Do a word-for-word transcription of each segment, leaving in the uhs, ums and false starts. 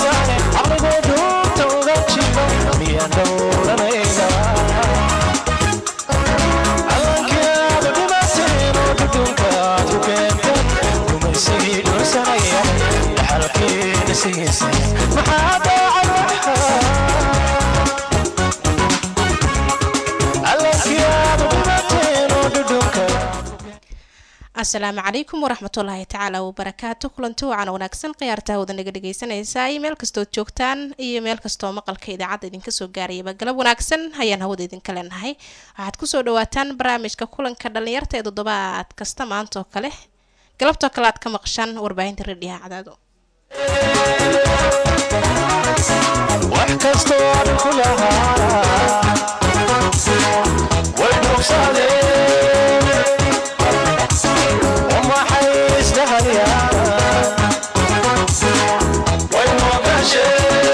السلام عليكم ورحمة الله تعالى وبركاته كلنتو عن وناكسن قيارته ودن dhageysanaysa email kasto joogtaan iyo email kasto maqalka idaacada idinka soo gaarayba galab wanaagsan hayaan hawada idin kale nahay waxaad ku soo dhawaataan barnaamijka kulanka dhalinyarta ee toddobaad kasta maanta oo kale galabta kale aad ka maqshaan warbaahinta radio cadaado wax kasto aan kulahaa way noqsadeen وما حيش لهاليا وين وقاشي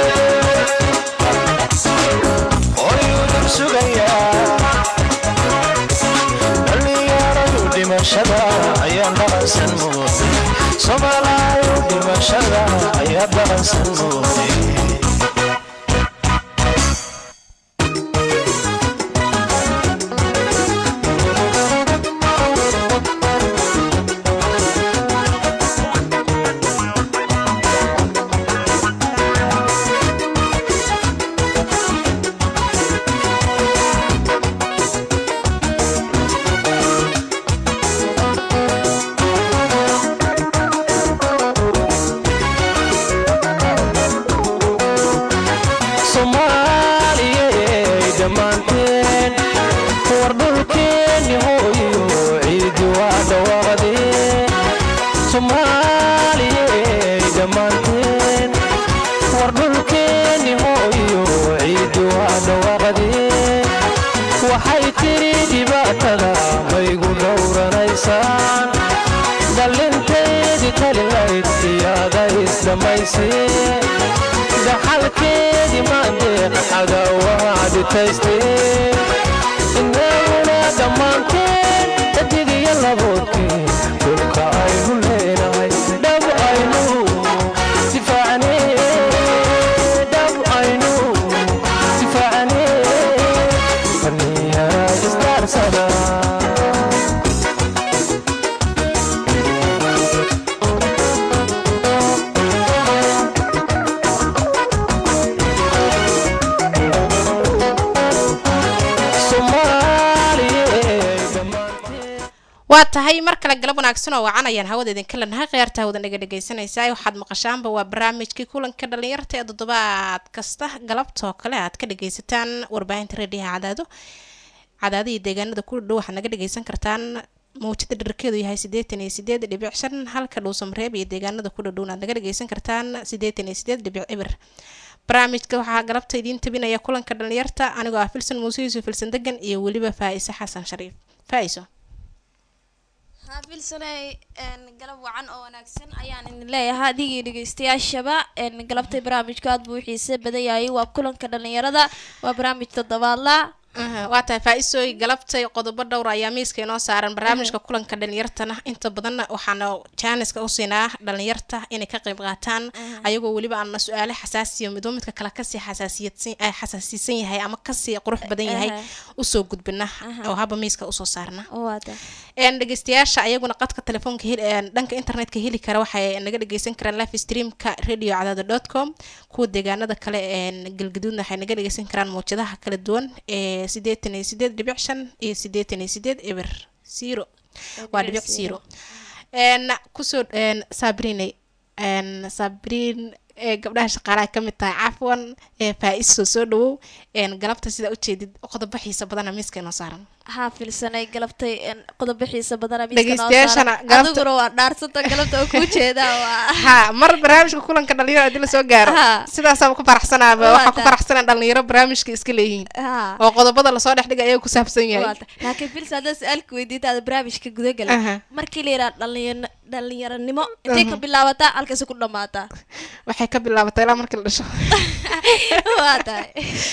ويودم سوغيا اللي يرى يودي مشهدا ايام بغسن موتي صبالا يودي مشهدا ايام بغسن موتي tahay mar kale galab wanaagsan oo wacanayaan hawada idin kala nahay qeyrta hawada naga dhageysanaysaa waxaad maqashaanba waa barnaamijkii kulanka dhalinyarta ee toddobaad kasta galabtoo kale aad ka dhageysataan warbaahinta radio cadaado cadaado iyo deegaanada ku dhow waxaad naga dhageysan kartaan mawjada dherkeedu yahay siddeetan iyo siddeed dhibic shan halka dhuusamareeb iyo deegaanada ku dhow aad naga dhageysan kartaan siddeetan iyo siddeed dhibic eber barnaamijka waxaa galabta idiin tabinaya kulanka dhalinyarta anigoo ah Filsan Muuse Yuusuf Filsan Degan iyo waliba Faaiso Xasan Shariif Faaiso hafilsanay een galab wacan oo wanaagsan ayaan idin leeyahay adigii dhageystayaashaba een galabtay barnaamijka aad buu xiiso badan yahay waa kulanka dhalinyarada waa barnaamij toddobaadla waa tahay Faaiso galabtay qodobo dhowr ayaa miiska inoo saaran barnaamijka kulanka dhalinyartana inta badan waxaana jaaniska u siinaa dhalinyarta inay ka qayb qaataan ayagoo waliba aan su'aalo xasaasiyo midba midka kala ka sii xasaasiyadsan ay xasaasisan yahay ama ka sii qurux badan yahay u soo gudbina oo haba miiska u soo saarna een dhageystayaasha ayaguna qadka telefoonka dhanka internetka heli kara waxay naga dhageysan karaan live streamka radio cadaado dot com kuwa deegaanada kale een galgaduudna waxay naga dhageysan karaan mowjadaha kala duwan ee siddeetan iyo siddeed dhibic shan iyo siddeetan iyo siddeed eber zero waa dhibic zero een kusoo een Sabrina een Sabrin ee gabdhaha shaqaalaha kamid tahay cafwan ee Faaiso soo dhawow een galabta sida u jeedid qodobo xiiso badan miiska inoo saaran hafilsanay galabtay een qodobo xiiso badan miiska inoo saaran adiguna waa dhaarsanta galabta oo ku jeeda waa ha mar barnaamijka kulanka dhalinyarada dil soo gaaro sidaas aan ku faraxsanaaba waxa ku faraxsanaa dhalinyaro barnaamijka iska leeyihiin oo qodobada la soo dhex dhigay ay ku saabsan yahay laakiin bil saada su'aalku weydiitada barnaamijka gudaha galay markii la yiraahdo dhalinyaro dhalinyaranimo intee ka bilaabataa halkaas ku dhamaataa waxay ka bilaabatay ilaa markii la dhasho waa tahay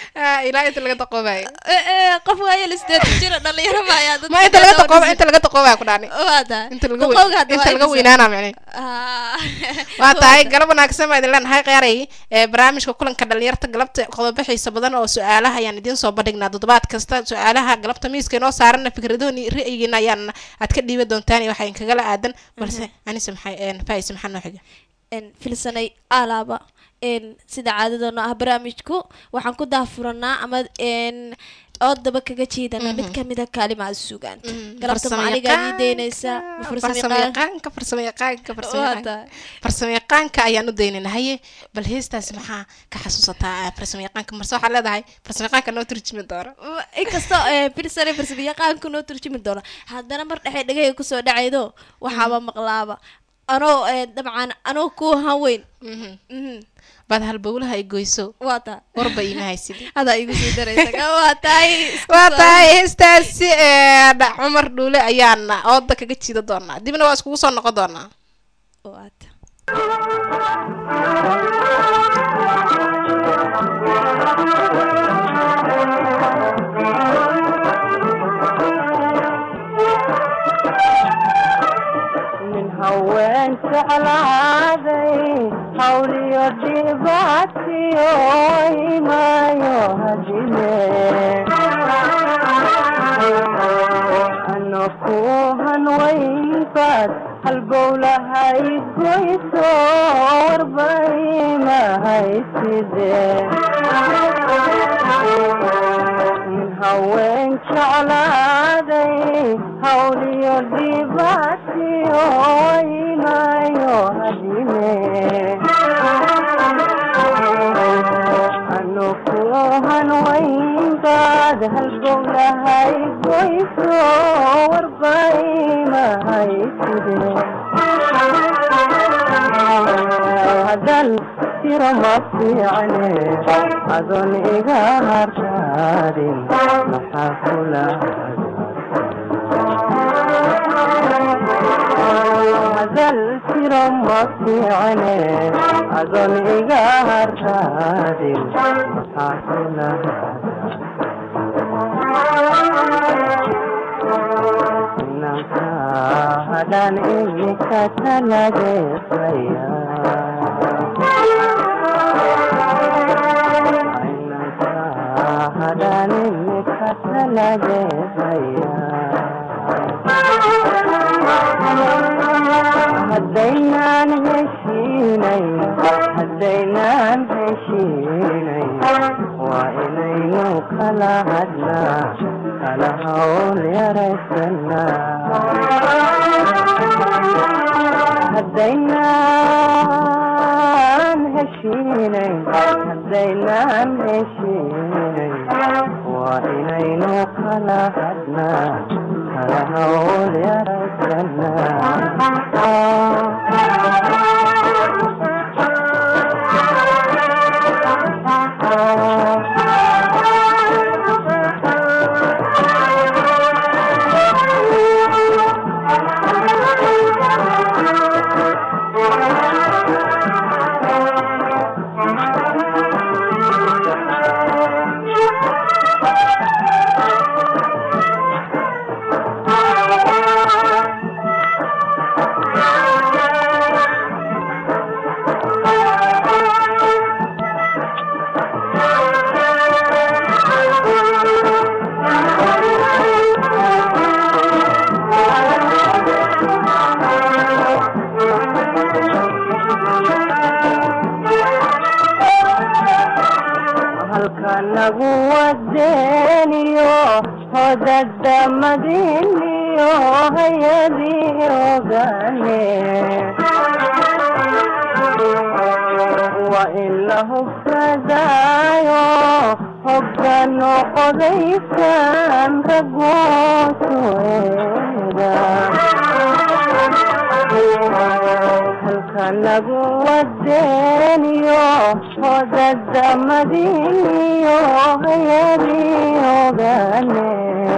ilaa inta laga taqoobay qof waayo listeed jira dhalinyaro ma ayaa dad ma inta laga taqoob inta laga taqoobay ku dhaani waada inta laga inta laga weynaana macni waa tahay galab wanaagsan ma idin leenahay qeyray ee barnaamijka kulanka dhalinyarta galabta qodobo xiiso badan oo su'aalaha ayaan idin soo bandhignaa toddobaad kasta su'aalaha galabta miiska inoo saaran fikradooni ra'yigiina ayaan aad ka dhiiba doontaan waxa in kaga la aadan balse ani samxay een faais maxan noo xiga een filsanay alaaba een sida caadadana ah barnaamijku waxaan ku daafuranaa ama een oo daba kaga jeedana mid kamid ah kalimaad suugaan galabta maaliga diideynaysa farsamayaqaanka farsamayaqaanka farsamayaqaanka farsamayaqaanka ayaan u deynanahay bal heestaas maxaa ka xasuusataa farsamayaqaanka marso waxa leedahay farsamayaqaanka noo turjumi doona inkasta ee filsanay farsamayaqaanka noo turjumi doona haddana mar dhaxay dhagay ku soo dhacaydo waxaaba maqlaaba anoo dabcan anoo ku haweyn بعد هالبولها يجويسو واتا وربا يمهايسي هذا يجوسي دريسك واتاي واتاي استاسي عمر دولة أيانا أوضا كجتشي دونا ديبنا واسكو وصلنا قدونا واتا هوان على عادي حولي يرضي بعتي ما يهجني أنا فوها وين فات البولة هاي كويسور باي ما هاي سيدي هوان على عادي حولي يرضي بعتي ما يهديني أنو فوهن وين قاد هالقولة هاي كويسور باي ما هاي سيدي هذا السير مصي عليه أظن إيقار شادي محافلة هذا السير مصي عليه أظن إيقار شادي محافلة هذا إنك تلاقي هدينا نهشيني هدينا نهشيني وإلينا كلا هدنا كلا هول يا رسلنا هدينا نهشيني هدينا نهشيني وإلينا كلا هدنا كلا هول يا رسلنا مدينيو هيدي وغني وإلا هو فدايو حبا وقضيتا رقوت وإيدا هل كان قوة الدنيو وزد مدينيو هيدي وغني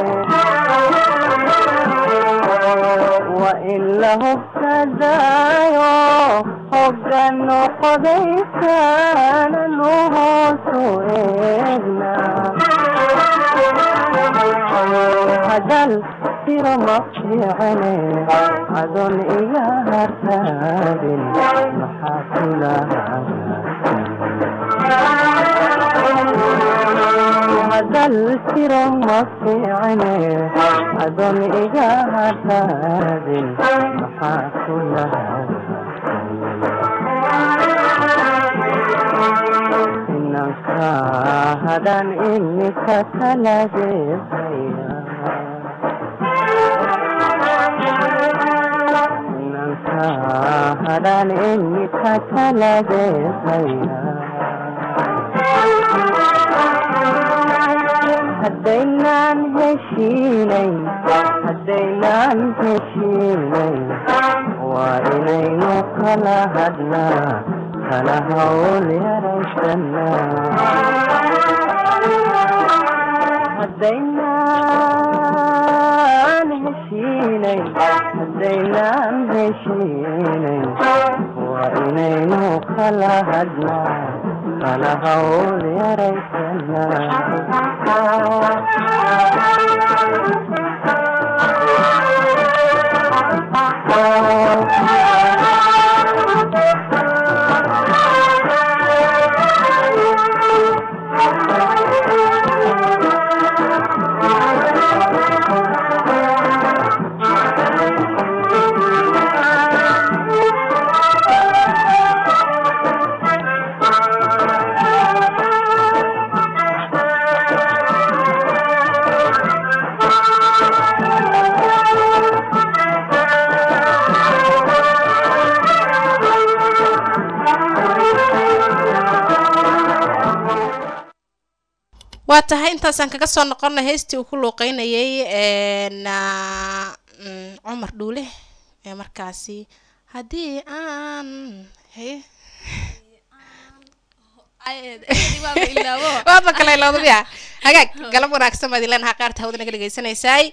وإلا هو فدايو حبا وقضيتا رقوت وإيدا hadal tiro ma fiicane adoon iga hartaagin maxaa kulahaa hadal tiro ma fiicane adoon iga hartaagin maxaa kulahaa inanka hadan imika taladeesaya inanka hadan imika taladeesaya haddaynaan heshiinayn haddaynaan heshiinayn waa inaynu kala hadnaa kala hawl yaraysanaa haddaynaan heshiinayn haddaynaan heshiinayn waa inaynu kala hadnaa kala hawl yaraysanaa waa tahay intaasaan kaga soo noqonnay heystii uu ku luuqeynayay cumar dhuule ee markaasi haddii aan waaba kale loodabya hagaag galab wanaagsan baad ileenaha qaarta hawada naga dhegeysanaysaay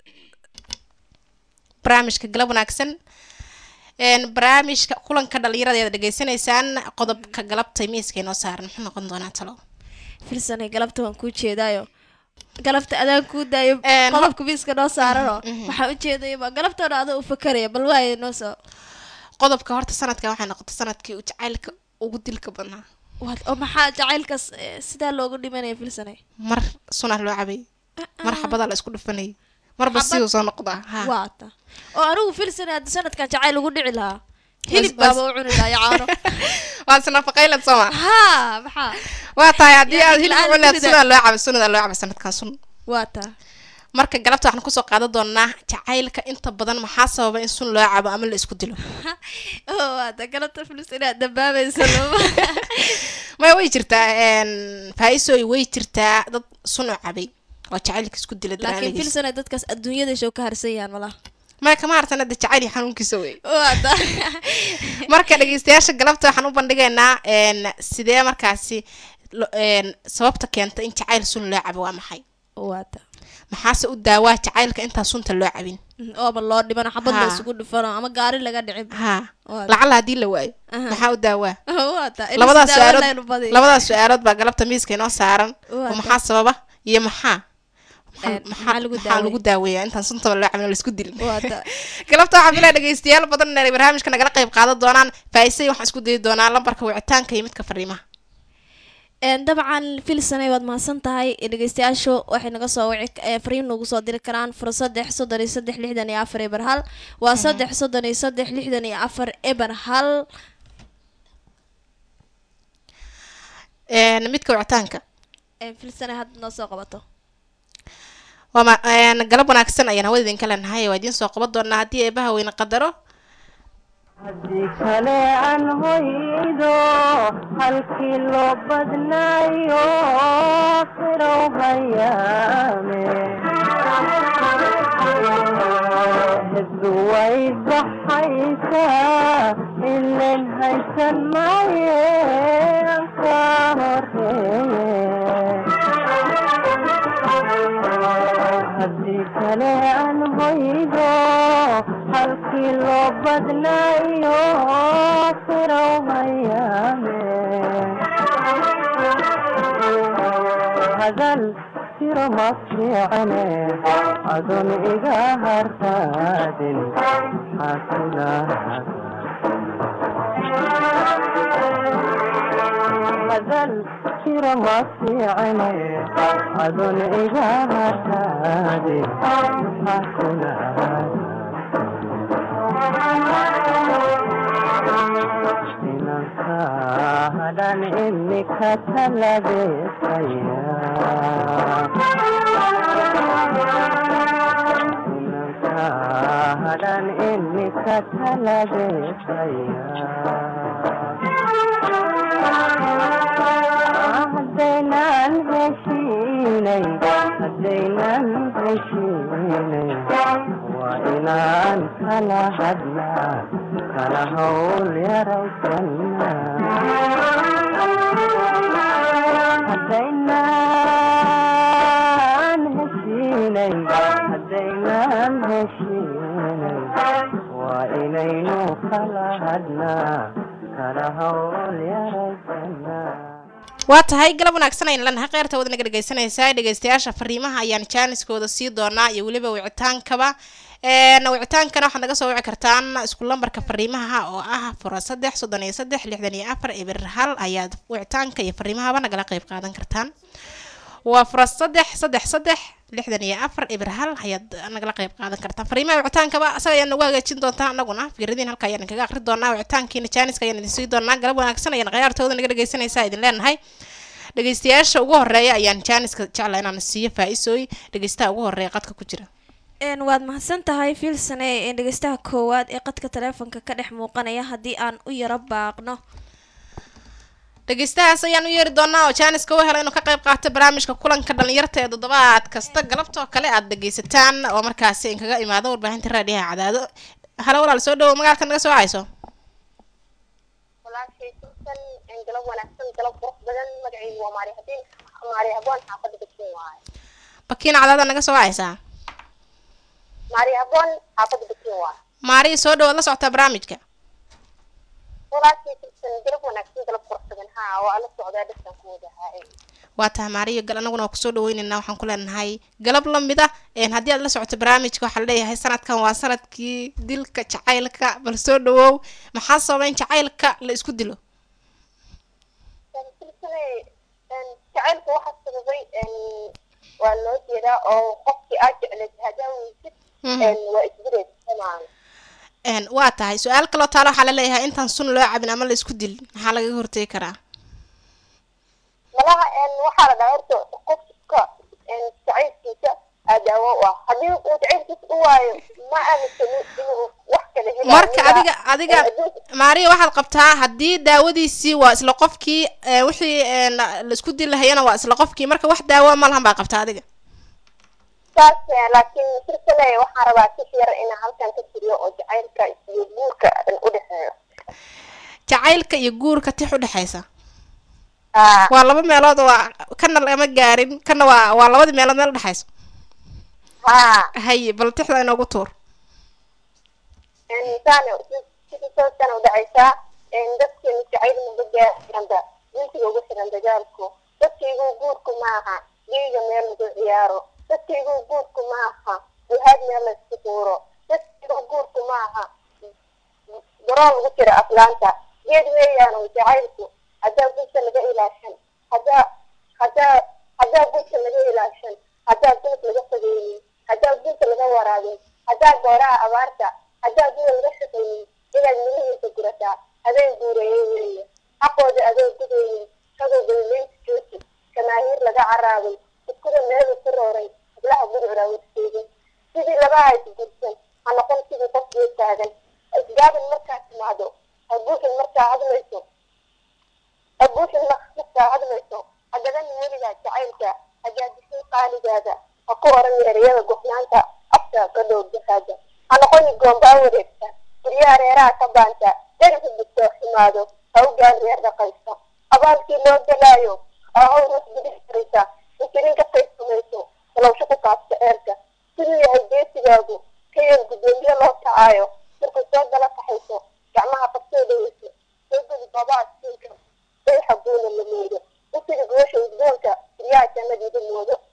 barnaamijka galab wanaagsan barnaamijka kulanka dhalinyarada ayaad dhegeysanaysaan qodobka galabtay miiska inoo saaran muxuu noqon doonaa talo filsanay galabta waan kuu jeedaayo galabta adaan kuu daayo qodobka miiska noo saarano waxaa u jeedayaba galabtoona adoo u fakaraya bal waaye noo soo qodobka horta sanadkan waxay noqotay sanadkii jacaylka ugu dilka badnaa oo maxaa jacaylkaas sidaa loogu dhimanaya filsanay mar sunaa loo cabay mar xabadaa la isku dhufanayay marba siduu soo noqdaa waata oo anigu filsanay hadda sanadkan jacayl ugu dhici lahaa hilib baaba u cuni lahaa yacaano waa sanafaqaylad sooma haa maxaa waa tahay haddii aad hilib u cuni lahayd sunaa loo cabay sunada loo cabay sanadkan sun waata marka galabta waxaan kusoo qaadan doonaa jacaylka inta badan maxaa sababa in sun loo cabo ama la isku dilo oo waata galabta filsanay dabaabaysa loo ma way jirtaa faa'iiso way jirtaa dad sun u cabay oo jacaylka isku dila laakiin filsanay dadkaas adduunyada show ka harsan yahan malaha ma kama hartana da jacayl xanuunkiisa way waata marka dhageystayaasha galabta waxaan u bandhigaynaa sidee markaasi sababta keenta in jacayl sun loo cabo waa maxay waata maxaase u daawaa jacaylka intaa sunta loo cabin ooba loo dhibana xabad la isugu dhifano ama gaari laga dhicin ha lacala haddii la waayo maxaa u daawaa labadaas su-aalood labadaas su-aalood baa galabta miiska inoo saaran oo maxaa sababa iyo maxaa maxaa lagu daaweeyaa intaan suntaba loo cabin oo laisku dilin galabta waxaa filaa dhegeystayaal badan inay barnaamijka nagala qayb qaadan doonaan faa'iisay waxaan isku dayi doonaa lambarka wicitaanka iyo midka fariimaha dabcan filsanay waad mahadsan tahay dhegeystayaashu waxay naga soo wici fariin nagu soo diri karaan fura saddex soddon iyo saddex lixdan iyo afar eber hal waa saddex soddon iyo saddex lixdan iyo afar eber hal midka wicitaanka filsanay hadda noo soo qabato waa galab wanaagsan ayaan hawada idinka leenahay waa idiin soo qaban doonaa haddii eebaha weyne qadaro haddii kale aan hoydo halkii loo badnaayo qirow hayaame hiddu way baxaysaa ilen haysan maaye anka horeeye haddii kale aan hoydo halkii loo badnaayo qirow hayaame hadal jiro ma fiicane adoon iga hartaadin xasilaa hadal jiro ma fiicane adoon iga hartaadin xasilaa hadan imika talabeesaya inanka hadan imika talabeesaya haddaynan heshiinay haddaynan heshiinay waa inaan kala hadlaa kala hawl yaraysanna haddaynan heshiinay haddaynan heshiinay waa inaynu kala hadlaa kala hawl yaraysanna waa tahay galab wanaagsan ayaan lanahay qeyrta wada naga dhegaysanaysaa dhegaystayaasha fariimaha ayaan jaaniskooda sii doonaa iyo weliba wicitaankaba een wicitaankana waxaad naga soo wici kartaan isku lambarka fariimaha oo ah fura saddex soddon iyo saddex lixdan iyo afar eber hal ayaad wicitaanka iyo fariimahaba nagala qayb qaadan kartaan waa fura saddex saddex saddex lixdan iyo afar eber hal ayaad nagala qayb qaadan kartaan fariimaha wicitaankaba asaga ayaan nagu hagaajin doontaa anaguna fikradiin halka ayaan kaga akhri doonaa wicitaankiina jaaniska ayaan idin sii doonaa galab wanaagsan ayaan qeyrtooda naga dhegaysanaysaa idin leenahay dhegaystayaasha ugu horeeya ayaan jaaniska jeclaa inaan siiyo faa-isooy dhegaystaha ugu horeeya qadka ku jira een waad mahadsan tahay fiilsane ee dhegeystaha koowaad ee qadka taleefanka ka dhex muuqanaya haddii aan u yaro baaqno dhegeystahaas ayaan u yeeri doonaa oo jaaniska u hela inuu ka qayb qaato barnaamijka kulanka dhalinyarta ee toddobaad kasta galabtoo kale aad dhegeysataan oo markaasi in kaga imaado warbaahinta raadiyaha cadaado halo walaal soo dhawow magaalka naga soo hayso walaashii kusan in galab wanaagsan galab qurux badan magacaygu waa maari hadii maari habboon xaafada degsan waaye bakiina cadaada naga soo haysaa maari habboon xaafada degsan waaye maari soo dhawaad la socotaa barnaamijka walaashii kusan galab wanaagsan galab qurux badan haa waa la socdaa dhashan kooda haa waa tahay maariyo gal anaguna waa kusoo dhaweynaynaa waxaan ku leenahay galab lamid ah een haddii aad la socoto barnaamijka waxaa leeyahay sanadkan waa sanadkii dilka jacaylka bal soo dhawow maxaa sabayn jacaylka la isku dilo jacaylka waxaa sababay waa loo jeedaa oo qofkii aad jecleed hadaa weysid waa isdireed samaan een waa tahay su-aal kaloo taalo waxaa la leeyahay intaan sun loo cabin ama la isku dil maxaa lagaga hortegi karaa malaha waxaa la dhahaa horta qofka jacaylkiisa daawo u ah haddii uu jacaylkiisa u waayo ma aaminsani inuu wax kale helayo marka adiga adiga maariya waxaad qabtaa haddii daawadiisii waa isla qofkii wixii la isku dil lahayana waa isla qofkii marka wax daawo ma lahan baa qabtaa adiga saas laakiin silsile waxaan rabaa si yar inaan halkan ka tiriyo oo jacaylka iyo guurka u dhexeeyo jacaylka iyo guurka tix u dhexeysa waa laba meelood waa kana lama gaarin kana waa waa labadii meelood meel dhexeyso haa hay bal tixda inoogu tuur insaan sidii soosan u dhacaysaa dadkeenu jacayl maba gaaranda wiilkiga ugu xiran dagaalku dadkaygu guurku maaha geyga meel lagu ciyaaro dadkaygu guurku maaha jihaad meel laysku tuuro dadkaygu guurku maaha garoo lagu jira aflaanta geed weeyaan jacaylku haddaa guurka laga ilaashan haddaa haddaa haddaa guurka laga ilaashan haddaa guurka laga fogeynin haddaa guurka laga waraabin haddaa gooraha abaarta haddaa guura laga shaqaynin inaad milihiisa gurataa adeen guureeyey weeye xaqooda adoo gudaynin kadoo galileynta jooji jamaahiir laga caraabay iskuda meelu ku rooray hablaha gurcuraa warseegin sidii labaha isgursan ha noqon sidii qof gee taagan isgaabin markaa timaado ha guuxin markaa hadlayso abuuxin markaa hadlayso hadadan weligaa jacaylka hadaa dishay qaaligaada ha ku oran ereyada gofnaanta afka ka dhow jahaada ha noqoni goombaa wareegta guryaha reeraha ka baanta deriga digtoo ximaado ha u gaan reer dhaqaysa abaalkii loo galaayo ahow rus gudix karaysa inkirin ka qayb samayso salowsho ku kaabta eerka siduu yahay geesigaagu ka yar gudoomiye loo kacaayo markuu soo gala kaxayso gacmaha qabsoo dhaweyso soo geli baabaa siinka bayxa guuna la moodo usiga goosha udgoonka guryaha jannadiida moodo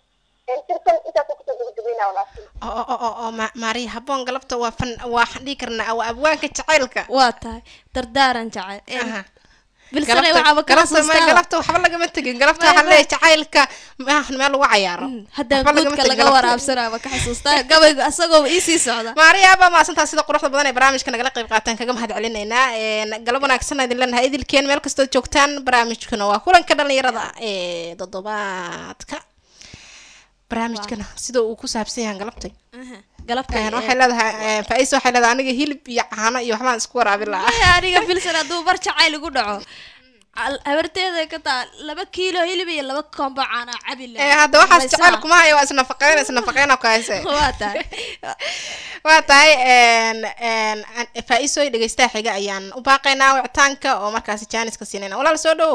tirsan intaas kusoo gabagabeynaa walaashay oo oo oo oo Ma- maariya habboon galabta waa fan waxaan dhihi karnaa waa abwaanka jacaylka waa tahay dardaaran jacayl Aha. bilsanay Galabta- waxaaba ka galabta ma- xasuustaa galabta waxba lagama tegin galabta Ma- waxaa ma- leeyahay jacaylka maahan meel lagu cayaaro haddaan Waxba lagama guudka tegin laga galabta. waraabsanaa ka xasuustaa gabaygu asagoo ii sii socda maariya baa maasantaa sida quruxda badan ee barnaamijka nagala qayb qaataan kaga mahad celinaynaa Een, galab wanaagsan idin leenahay idilkeen meel kastoo joogtaan barnaamijkuna waa kulanka dhalinyarada ee toddobaadka barnaamijkana sida uu ku saabsan yahay galabtay galabta Een, waxay leedahay een, faa'iiso waxay leedahay aniga hilib iyo caano iyo waxbaan isku waraabin lahaa Maya, aniga bilsan hadduu bar jacayl igu dhaco al- habarteeda ka taa laba kiilo hilib iyo laba koombo caana cabi Ee, lahaa hadda waxaas Rumaysaa? jacayl kuma hayo waa isnafaqeyn isnafaqeyn ku hayse waa tahay waa tahay een een an- faa'iiso dhegeystaha xiga ayaan u baaqaynaa wicitaanka oo markaasi jaaniska siinayna walaal soo dhawow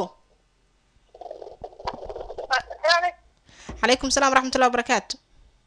calaykum salaam waraxmatullahi wabarakaatu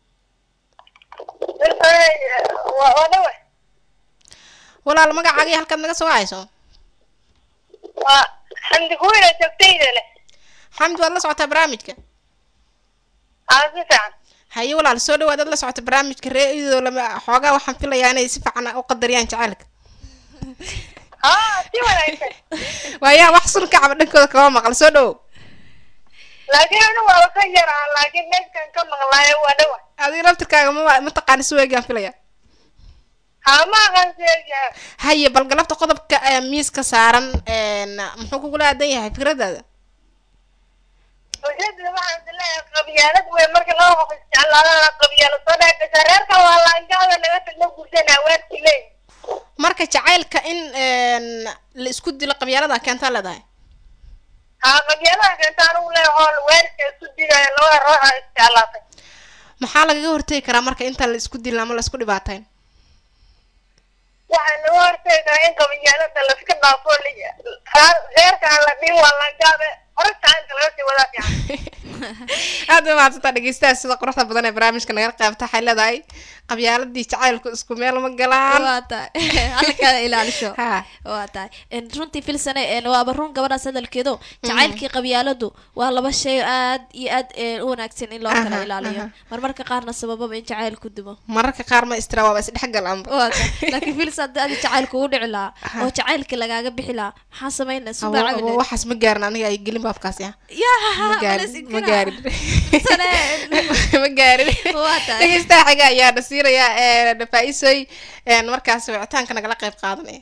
waa dhawa walaal magacaaga iyo halkaad naga soo wacayso waa xamdi kuwina joogtayda leh xamdi waad la socotaa barnaamijka aa si fiican haye walaal soo dhawaad aad la socota barnaamijka ree-idoo lama xoogaa waxaan filayaa inay si fiican u qadariyaan jacaylka haa si wanaagsan waayaa wax sun ka caba dhankooda kama maqal soo dhawow laakiin anu waaba ka yaraa laakiin neefkan ka maqlaayo waa dhawa adiga laftirkaaga ma mataqaani si weegaan filaya haa ma aqaan seegaa haye bal galabta qodobka ee miiska saaran een muxuu kugula aadan yahay fikradaada ujeedada waxaan isleeyahay qabyaalad wey marka laba qof isjeclaadana qabyaalad soo dhaafaysa reerka waa laangaada naga tagna guursanaa waadkii leey marka jacaylka in een la isku dilo qabyaalada keentaa leedahay haa qabyaalada keenta anugu leeyahool weerka isku digayo labada ruuxa isjeclaatay maxaa lagaga hortegi karaa marka intaan la isku dilin ama la isku dhibaatayn waxaa laga horteegaa in qabyaalada laska dhaafo reerka aan la dhihin waa laangaade hore jacaylka laga sii wadaa fiican aad bay mahadsantaa dhegeystaha sida quruxda badan ee barnaamijka nagala qaybta waxay leedahay qabyaaladii jacaylku isku meel ma galaan waa tahay halkala ilaalisho Ha. waa tahay En, runtii filsane en, waaba run gabadhaas hadalkeedo jacaylkii qabyaaladu waa laba shay aad iyo aad eh, u wanaagsan in loo kala Aha, ilaaliyo aha. marmarka qaarna sabababa in jacayl ku dumo mararka qaar ma istira waaba isdhexgal anba waa tahay laakiin fils haddii adi jacaylku u dhici lahaa Aha. oo jacaylka lagaaga bixi lahaa maxaa sameynaa subaa Awo- cabi awo, lahayd waxaas ma gaarin aniga ay gelin baabkaasi ah yaa ma gaarin ma gaarin Sane. ma gaarin Waa tahay. dhegeystaha xiga ayaa dhasiiraya ee faa'iisooy een markaas wicitaanka nagala qayb qaadanaya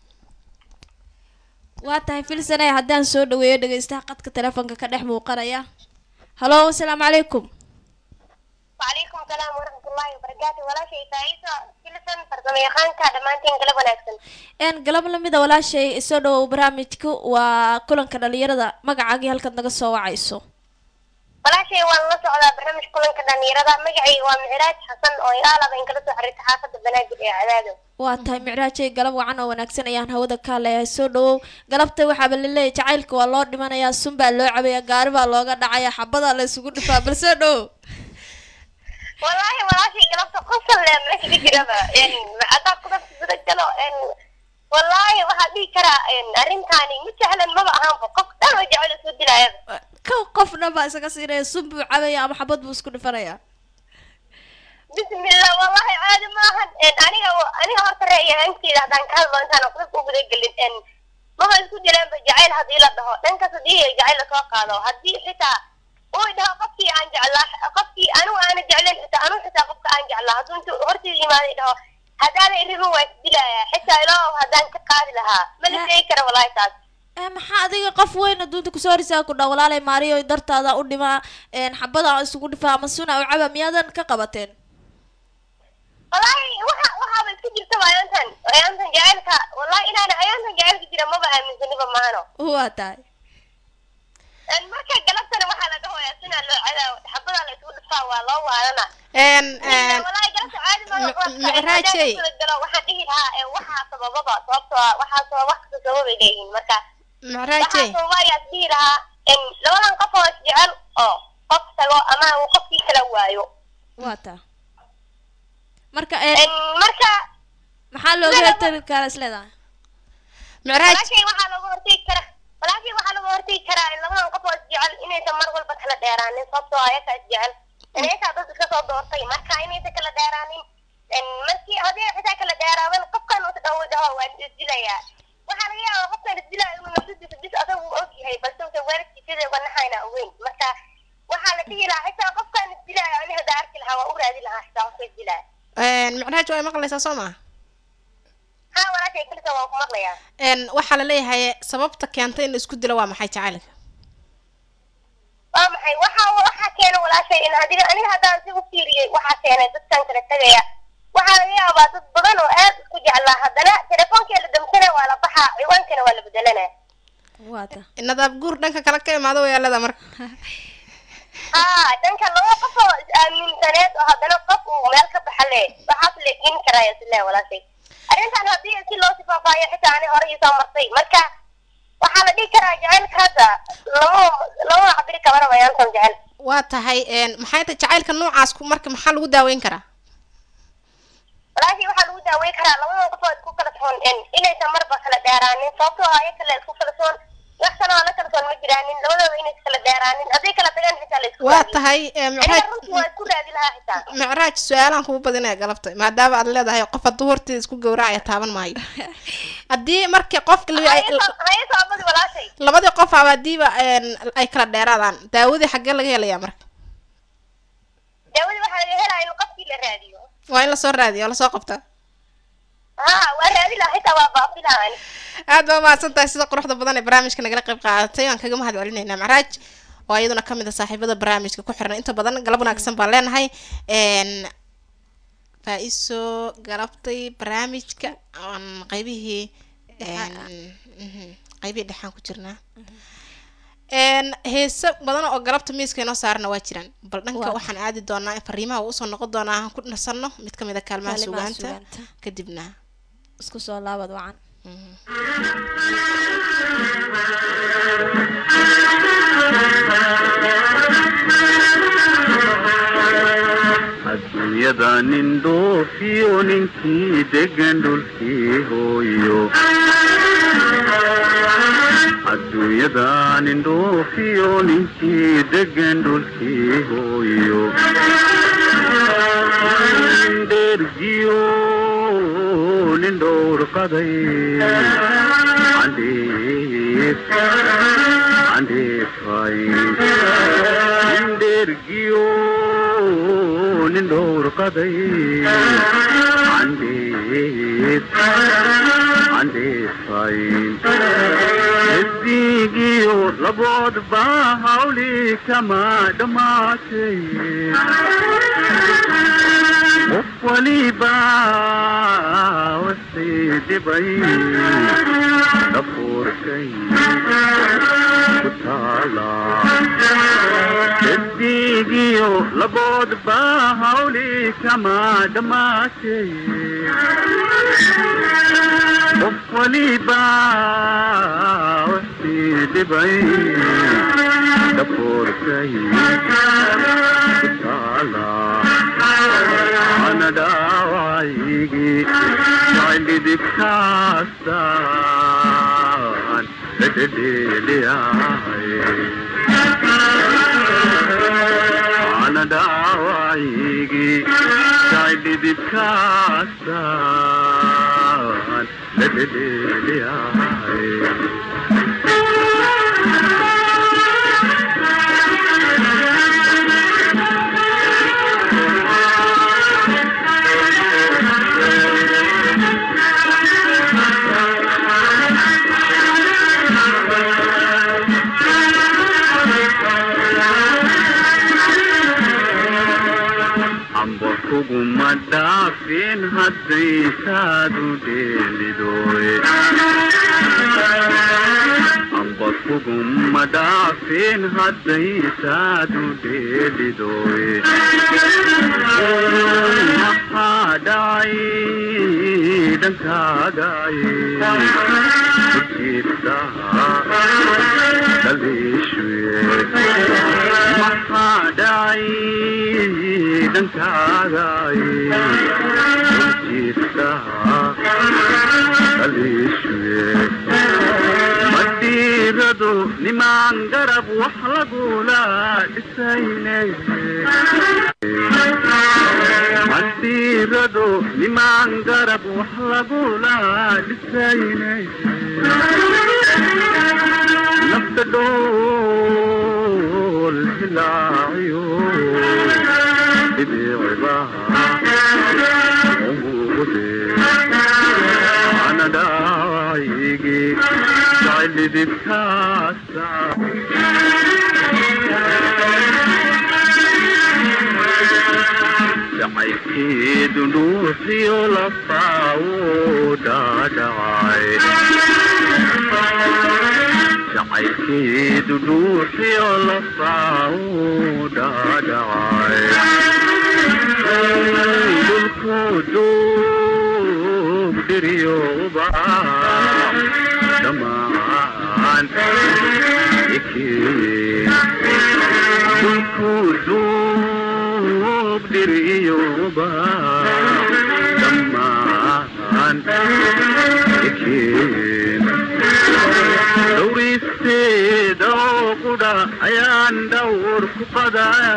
waa tahay filsane haddaan soo dhaweeyo dhegeystaha qadka telefoonka ka dhex muuqanaya halo asalaamu calaykum وعليكم السلام ورحمة الله وبركاته ولا شيء فايسة كلسن فرقم يخانك دمانتين قلب ونكسن een galab lamida walaashay soo dhawow barnaamijku waa kulanka dhalinyarada magacaagii halkaad naga soo wacayso ولا شيء والله سعودة برنامج كلن كدان يرضى مقعي ومعراج حسن أو يالا بين كلسو حريت حافظ بناجل إعداده waa tahay micraajay galab wacan oo wanaagsan ayaan hawada ka leeyahay soo dhawow galabta waxaaba laleeyahay jacaylka waa loo dhimanayaa sun baa loo cabaya gaari baa looga dhacaya xabadaa la isugu dhifaa bal soo dhawow والله ولا شيء قلبت قصة لأن ليش بجربة يعني أتاك كذا بتجلو إن والله وهذه كرا إن أرنتاني متعلن ما بقى هم فقط أنا جعل سودي لا هذا kow qofna baa isaga siinaya sun buu cabaya ama xabad buu isku dhifanaya بسم الله والله عادي ما هن إن أنا أنا هرت رأيي أنتي لا دان كهذا أنت أنا قلت أقول لك إن ما بنسود لين بجعل هذه لا ده لين كسدي جعل سواق هذا هذه حتى وإذا قفتي عن جعل قفتي أنا وأنا جعلين حتى أنا حتى قفت عن جعل هذا أنت هرتي لي ما ده هذا اللي هو يسدلا حتى لا هذا كقال لها ما اللي كره والله تاج ee maxaa adiga qof weyn adduunta kusoo horisaa ku dhaa walaalay maariyo dartaada u dhima een xabada isugu dhifaa ama suna u caba miyaadan ka qabateen والله وها وها بس كجير تبع أنتن أنتن جعلك والله إن أنا أنتن جعلك جرا ما بقى من زني بمهانو waa tahay أن ما كان قلبت أنا وحنا ده يا سنة على حبنا على طول الصاع والله وأنا een een والله قلبت عادي ما معراج شيء. وحنا إيه ها وحنا سبب بابا سبب وحنا سبب وقت سبب يجين مركا macraajay وحنا سبب يا سيرها إن لو أنا قفوا جعل أو قف سوا أما وقف كلا وايو waa tahay marka een إن مركا maxaa looga hortagi karaa isleedahay macraaj ولكن waxaa lagu hortagi karaa ولكن waxaa lagu hortagi karaa in labadan qof oo isjecel inaysan mar walba kala dheeraanin sababtoo ah ayaga isjecel inay taa dad iska soo doortay marka inaysan kala dheeraanin markii hadii xitaa kala dheeraadan qofkan uu dhawo dhawo waa isdilayaa waxaa laga yaabaa qofkan isdilaa inuu naftiisa bis asagu og yahay balse uu waalidkiisa wanaxayna ogeyn marka waxaa la dhihi lahaa xitaa qofkan isdilaa ani hada arki lahaa waa u raadi lahaa xitaa qofka isdilaa macnaha way maqlaysaa soo ma ha walaashay kulka waa ku maqlayaa een waxa la leeyahay sababta keentay in isku dilo waa maxay jacaylka waa maxay waxa waxa keenay walaashay in adiga aniga hadaan si u fiiriyay waxa keenay dadkan kala tagaya waxa laga yaabaa dad badan oo aad isku jeclaa haddana telefoonkeeda damsana waa la baxaa ciwaankana waa la bedelanaa waata inadaab guur dhanka kala ka imaado weeyaalada marka haa dhanka laba qof oo is-aaminsaneed oo haddana qof uu meel ka baxale waxaas leekin karaya silaa walaashay arrintan haddii si loo sifaafayo xitaa ani hore isoo martay marka waxaa la dhihi karaa jacaylka hadda lama lama cabiri kabana wayaantan jecel waa tahay een maxay tahay jacaylka noocaas ku marka maxaa lagu daaweyn karaa walaahi waxaa lagu daaweyn karaa labada qof oo isku kala soon in inaysan marba kala dheeraanin sababtoo ah ay kala isku kala soon wax kale oo la kala soon ma jiraanin labadooda inay kala dheeraanin haddii kala tagaan xitaa la isku waa tahay maxay waa isku raadi lahaa xitaa macraaj su'aalaan kugu badinaya galabta maadaama aad leedahay qof hadduu horteeda isku gowracaya taaban maayo haddii markii qofka labadii qof aba hadiiba ay kala dheeraadaan daawadii xaggee laga helayaa marka daawadii waxaa laga helaya in qofkii la raadiyo waa in lasoo raadiyo oo lasoo qabta ها وهذه لا حتى وباطلان aad baa mahadsantahay sida quruxda badan ee barnaamijka nagala qayb qaadatay aan kaga mahad celinaynaa macraaj oo iyaduna kamid ah saaxiibada barnaamijka ku xiran inta badan galab wanaagsan baan leenahay een faa'iiso galabtay barnaamijka aan qaybihii een qaybihii dhaxan ku jirnaa een heesa badan oo galabta miiska inoo saarna waa jiraan bal dhanka waxaan aadi doonaa in fariimaha uu soo noqon doonaa aan ku nasanno mid kamid ah kaalmaha suugaanta kadibna isku soo laabad wacan adduunyada nin dhoofiyo ninkii degan dhulkii hooyo adduunyada nin dhoofiyo ninkii degan dhulkii hooyo dhergiyo nin dhowr qaday andheef andheefay dhergiyo nin dhowr qaday andheef andheefay hedigiyo laboodba hawli kama dhammaatay qof waliba wasii dhibay dhafuurkay ku taala hedigiyo laboodba hawli kama dhammaatay qof waliba wasii dhibay dhafuurkay ku taala أنا داعيكي عندي دكاسان لتدلي أنا داعيكي عندي دكاسان لتدلي kuguma dhaafin hadday saadu dheelidoe amba kuguma dhaafin hadday saadu dheelidoe maxaa dhacay dhankaaday ujiirtaa dhaliishwe maxaa dhacay dhankaaday ujiirtaa dhaliishwe madiiradu nimaan garab wax lagula dhisaynay masiiradu nimaan garab wax lagula dhisaynay nafta dhool hilaaciyo ibiicibaha umuude ana dhaayigi jaclidibkaasa jacaylkeedu dhuuxiyo lafaawo dhaadhacay jacaylkeedu dhuuxiyo lafaawo dhaadhacay dhulku duug dhiriyooba dhamaan ikeen dhulku duug dhiriyooba dhamaan ikeen dhowristeeda oo qudha ayaan dhawr ku qadaya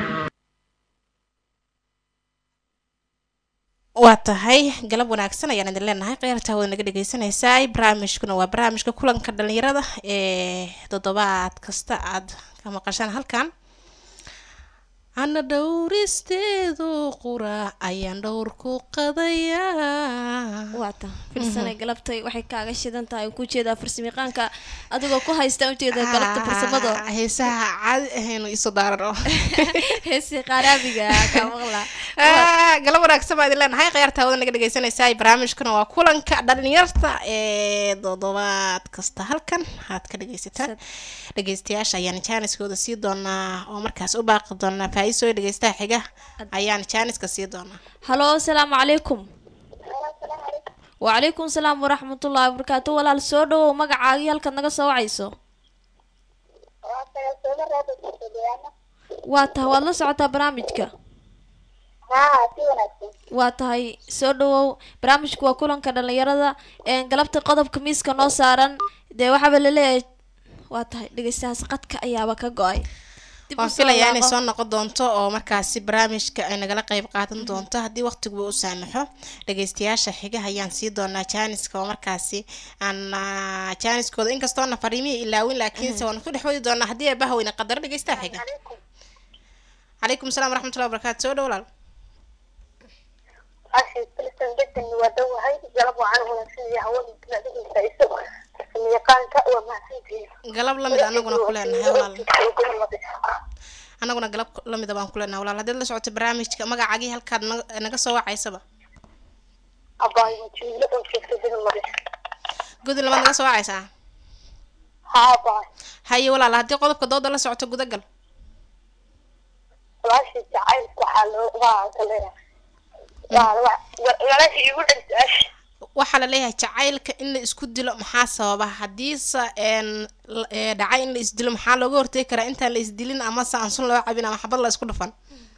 waa tahay galab wanaagsan ayaan idin leenahay qeyrta wada naga dhegeysanaysaa barnaamijkuna waa barnaamijka kulanka dhalinyarada ee toddobaad kasta aad ka maqashaan halkan ana dhowristeedu qura ayaan dhowr ku qadayaa waata filsanay galabtay waxay kaaga shidan tahay ku jeedaa farsamayaqaanka adigoo ku haysta u jeeda galabta farsamada heesaha caadi ahayn isu daarano heesi qaraabiga ka maqla galab wanaagsan baa idin leenahay qeyrta wada naga dhegeysanaysaa barnaamijkuna waa kulanka dhalinyarta ee toddobaad kasta halkan aad ka dhegeysataan dhegeystayaasha ayaan jaaniskooda sii doonaa oo markaas u baaqi doonaa faa'iiso dhegeystaha xiga ayaan jaaniska sii doonaa halo assalaamu calaykum وعليكم السلام ورحمة الله وبركاته ولا السودو مقعاقي هل كان نقصة وعيسو واتا والله سعوتا برامجك واتا هاي سودو برامجك وكلن كان اللي يرضى ان قلبت قضب كميسك نوصارا دي وحبا للي واتا هاي دقيستها سقطك ايابا كاقوي waan filayaa inay soo noqon doonto oo markaasi barnaamijka ay nagala qayb qaadan doonto haddii waqtiguba u saamaxo dhageystayaasha xiga ayaan sii doonaa jaaniska oo markaasi aan jaaniskooda inkastoo na fariimihii ilaawin laakiinse waan ku dhex wadi doonaa haddii ay bahaweyna qadaro dhageystaha xiga calaykum salaam waraxmatullahi wabarakaatu soo dhowlaal عشان تلسن جدا ودو هاي جلبوا عنه نفسي هوني كنا دقي سايسو ميقان كأوى ما سنتي galab lamid anaguna ku leenahay walaal anaguna galab lamid baan ku leenahay walaal hadii la socoto barnaamijka magacaagii halkaad naga soo wacaysaba أباي وجيلة وشفت ذي المرة gudul lama naga soo wacaysaa ها أباي haye walaal hadii qodobka dooda la socoto gudagal واشي تعال كحلو وا كلنا وا وا ولا شيء يقول إيش waxaa la leeyahay jacaylka in la isku dilo maxaa sababa hadiise een dhacay in la isdilo maxaa looga hortagi karaa intaan la isdilin ama saansun loo cabin ama xabad la isku dhafan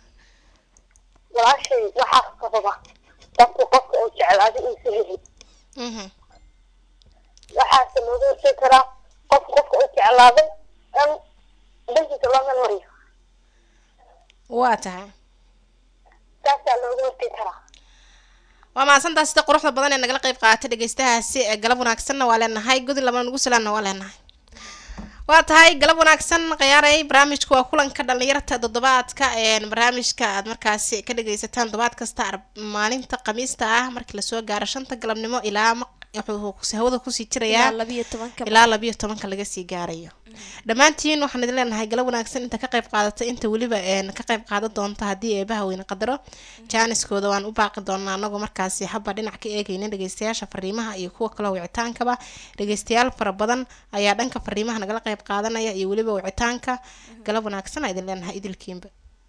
واشي وحاس كذا بس قف أو جعل هذا إنسان mhm وحاس الموضوع فكرة قف قف أو جعل هذا أم بنتي تلون الوري waa tahay كاسة الموضوع فكرة waa maasantaa sida quruxda badan ee nagala qayb qaatay dhageystahaasi ee galab wanaagsanna waa leenahay gudul laba nagu salaanna waa leenahay waa tahay galab wanaagsan qiyaaray barnaamijku waa kulanka dhalinyarta toddobaadka ee barnaamijka aad markaasi ka dhageysataan toddobaad kasta maalinta khamiista ah markii la soo gaaro shanta galabnimo ilaa wuxuu hawada kusii jirayaa ilaa labiyo tobanka laga sii gaarayo dhammaantiin waxaan idin leenahay galab wanaagsan inta ka qayb qaadatay inta weliba ka qayb qaadan doonta haddii eebaha weyne qadaro jaaniskooda waan u baaqi doonaa anagoo markaasi haba dhinac ka eegayna dhageystayaasha fariimaha iyo kuwa kale wicitaankaba dhageystayaal fara badan ayaa dhanka fariimaha nagala qayb qaadanaya iyo weliba wicitaanka galab wanaagsan aan idin leenahay idilkiinba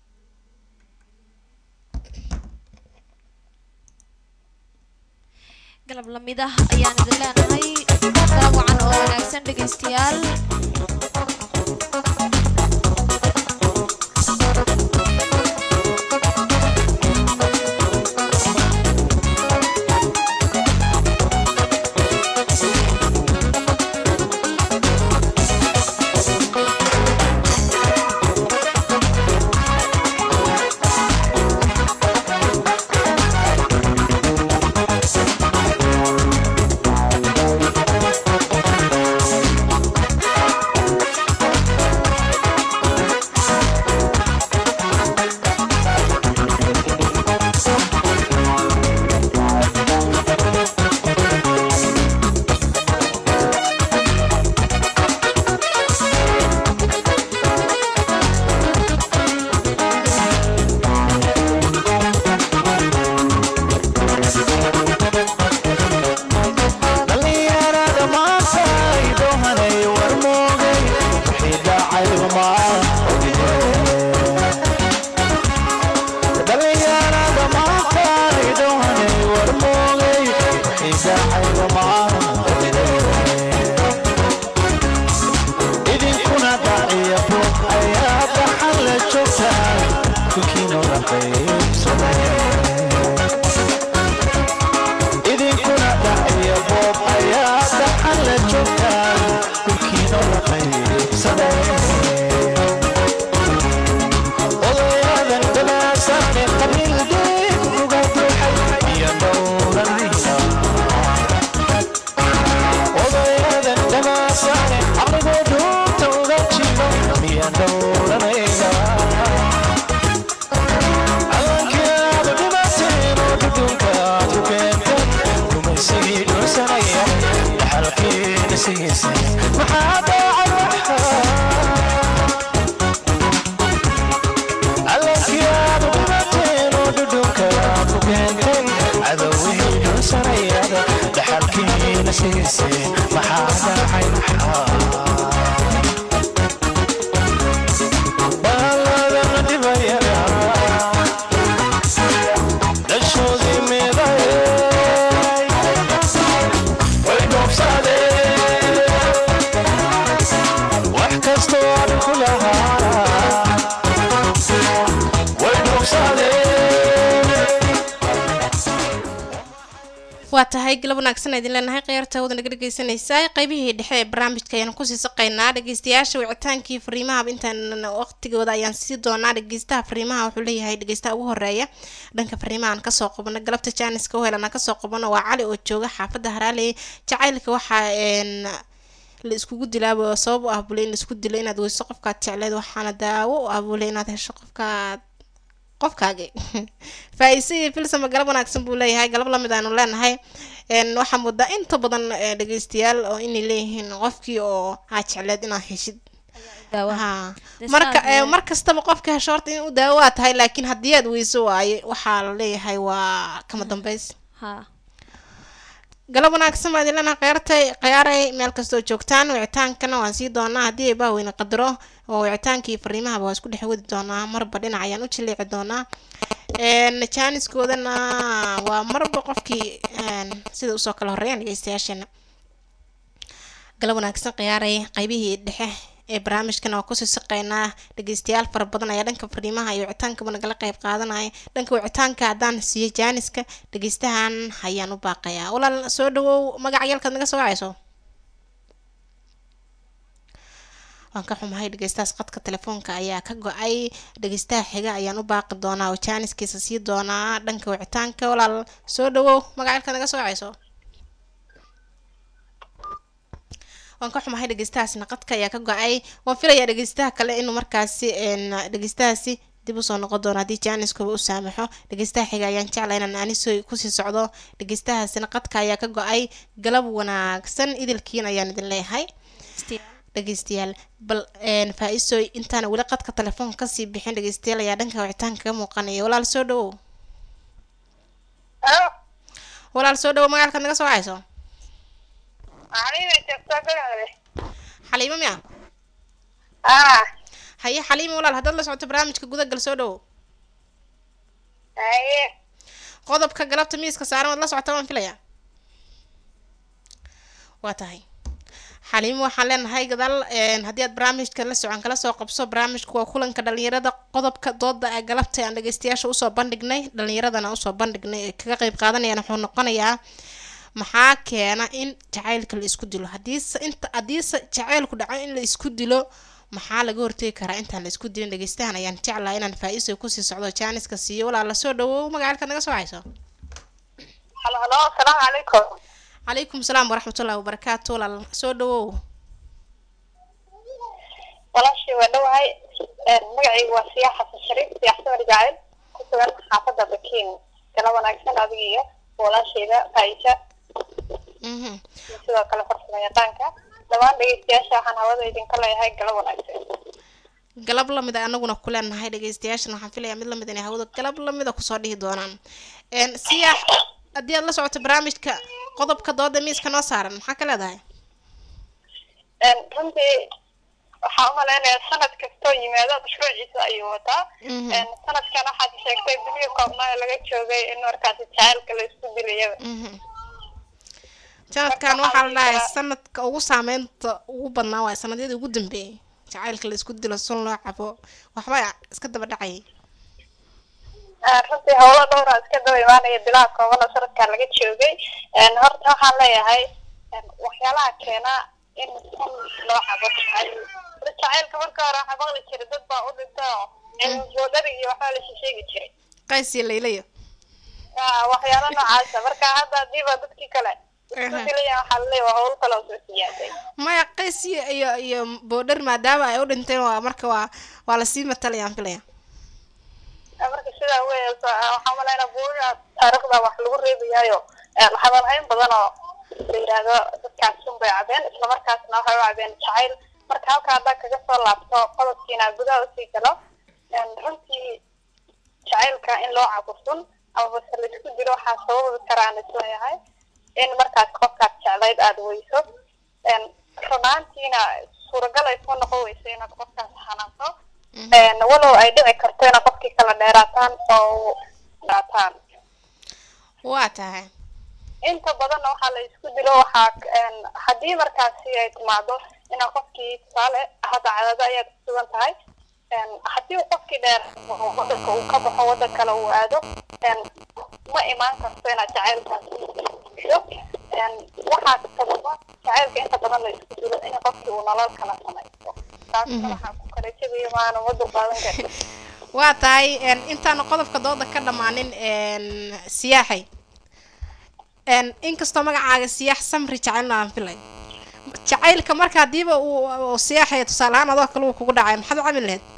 galab lamid ah ayaan idin leenahay galab wacan oo wanaagsan dhegeystayaal qaybsaday idinkuna dhaciyo boob ayaa dhaxal la joogtaa dhulkiina la qaybsaday odayadan dhamaasaane qabiildeed uga buuxay iyo dhowranayna odayadan dhamaasaane aqligoo dhuunta uga jiro miya dhowranayna calankaada dhimateen oo dhudhunkaad ku keenteen rumaysigii dhulsanaya dhaxalkiina sigiisay maxaa daacad waxaa calankaada dhimateen oo dhudhunkaad ku keenteen cadowihii dhulsanayada dhaxalkiina sigiisay maxaa daacay maxaa baaladan dhibayana dhashoodii meeday way dhoofsadeen wax kastoo aan ku lahaa way dhoofsadeen waa tahay galab wanaagsan idin leenahay qeyrta wada naga dhegeysanaysaa qaybihii dhexe ee barnaamijka ayaan kusii saqaynaa dhegeystayaasha wicitaankii fariimaha intaan waqtigooda ayaan sii doonaa dhegeystaha fariimaha wuxuu leeyahay dhegeystaha ugu horeeya dhanka fariimahan kasoo qabano galabta jaaniska u helana kasoo qabano waa cali oo jooga xaafadda haraaley jacaylka waxaa een la iskugu dilaaba sabab u ah bule in la isku dilo inaad weyso qofkaad jecleed waxaana daawo u ah bule inaad hesho qofkaad qofkaagi faa'iisi filsama galab wanaagsan buu leeyahay galab lamid aanu leenahay een waxa mudda inta badan dhageystayaal oo inay leeyihiin qofkii oo ha jecleed inaad heshid ha marka mar kastaba qofka hesho horta in uu daawo waa tahay laakiin haddii aad weyso waaye waxaa la leeyahay waa kama dambeys ha galab wanaagsan baad ilana qeyrtay qiyaaray meel kastoo joogtaan wicitaankana waan sii doonaa haddii ay baaweyna qadaro oo wicitaankii fariimahaba waa isku dhex wadi doonaa marba dhinac ayaan u jiliici doonaa een jaaniskoodana waa marba qofkii sida usoo kala horeeyaan dhegeystayaasheena galab wanaagsan qiyaaray qaybihii dhexe ee barnaamijkan waa kusii saqaynaa dhegeystayaal fara badan ayaa dhanka fariimaha iyo wicitaankaba nagala qayb qaadanaya dhanka wicitaanka haddaan siiyo jaaniska dhegeystahan ayaan u baaqayaa walaal soo dhawow magaca yalkaad naga soo wacayso waan ka xumahay dhegeystahaas qadka telefoonka ayaa ka go-ay dhegeystaha xiga ayaan u baaqi doonaa oo jaaniskiisa sii doonaa dhanka wicitaanka walaal soo dhawow magaca yalkaad naga soo wacayso waan ka xumahay dhegeystahaasna qadka ayaa ka go-ay waan filayaa dhegeystaha kale inuu markaasi dhegeystahaasi dib usoo noqon doono haddii jaaniskaba u saamaxo dhegeystaha xiga ayaan jeclaa inaan aniso kusii socdo dhegeystahaasina qadka ayaa ka go-ay galab wanaagsan idilkiin ayaan idin leeyahay dhegeystayaal bal faa-iisooy intaana weli qadka telefoonka kasii bixin dhegeystayaal ayaa dhanka wicitaanka kaga muuqanaya walaal soo dhawow walaal soo dhawow magaalkaad naga soo wacayso xaliimo miya ah haye xaliimo walaal haddaad la socoto barnaamijka gudagal soo dhawow haye qodobka galabta miiska saaran waad la socota waan filayaa waa tahay xaliimo waxaan leenahay gadaal haddii aad barnaamijka la socon kala soo qabso barnaamijku waa kulanka dhalinyarada qodobka dooda ee galabta aan dhegeystayaasha usoo bandhignay dhalinyaradana usoo bandhignay ee kaga qayb qaadanayaan wuxuu noqonayaa maxaa keena in jacaylka la isku dilo hadiise inta hadiise jacaylku dhaco in la isku dilo maxaa laga hortegi karaa intaan la isku dilin dhegeystahan ayaan jeclahay inaan faa-iiso kusii socdo jaaniska siiyo walaa la soo dhawow magaalka naga soo hayso halo halo assalaamu calaykum calaykum salaam waraxmatullahi wabarakaatu walaal soo dhawow walaashii waa dhawahay magacaygu waa siyaa xasan shariif siyaxsan warjacayl ku sugan xaafadda bakiin kala wanaagsan adiga iyo walaashayda faaisha mhm sidoo kale farsamo yaqaanka dhammaan dhegeystayaasha waxaan hawada idinka leeyahay galab wanaagsan galab lamid ah anaguna ku leenahay dhegeystayaashana waxaan filayaa mid lamid inay hawada galab lamid ah kusoo dhihi doonaan een siyaa haddii aad la socoto barnaamijka qodobka dooda miiska noo saaran maxaa ka leedahay runtii waxaa umaleynayaa sanad kastoo yimaado mashruuciisa ayuu wataa sanadkan waxaad sheegtay bilii koobnaa laga joogay in markaasi jacaylka la isku dilayaba sanadkan waxaa la dhahay sanadka ugu saameynta ugu badnaa waay sanadyadii ugu dambeeyay jacaylka la isku dilo sun loo cabo waxba iska daba dhacayay runtii howlo dhowra iska daba imaanaya bilaa kooban oo sanadkaa laga joogay horta waxaan leeyahay waxyaalaha keena in sun loo cabo jacaylka marka hore waxaa maqli jiray dad baa u dhinta oo boodhari iyo waxbaa la sheegi jiray qays iyo laylayo waxyaalo noocaasa marka hadda hadiiba dadkii kale iskusilaya waxaa laleeya waa howl kale oo soo siyaaday maya qays iyo iyo iyo boodhar maadaama ay u dhinteen waa marka waa waa lasii matalayaan filaya marka sidaa wey waxaa malaynaa buuga taariikhda wax lagu reebayaayo hadalhayn badan oo la yidhaahdo dadkaas sun bay cabeen isla markaasna waxay u cabeen jacayl marka halka haddaa kaga soo laabto qodobkiina gudaha usii galo runtii jacaylka in loo cabo sun ama base laisku dilo waxaa sababi karaan isleeyahay in markaas qofkaad jeclayd aada weyso runaantiina suuragal ay soo noqon weyso inaad qofkaas xanaanto walow ay dhici karto inaad qofkii kala dheeraataan oo dhaataan waa tahay inta badanna waxaa la isku dilo waxaa haddii markaasi ay timaado inaa qofkii tusaale hadda cadado ayaad ku sugan tahay haddii uu qofkii dheer wadanka uu ka baxo wadan kale uu aado ma imaan karto inaad jacaylkaas waxaa sababa jacaylka inta badan la isku dilo in qofkii uu nolol kala samaysto taasna waxaa ku kala jebaya maana wada qaadan kara waa tahay intaana qodobka dooda ka dhammaanin siyaaxay inkastoo magacaaga siyaax samri jacaylna aan filay jacaylka marka hadiiba uu siyaaxaya tusaale ahaan adoo kale uu kugu dhacay maxaad u camin lahayd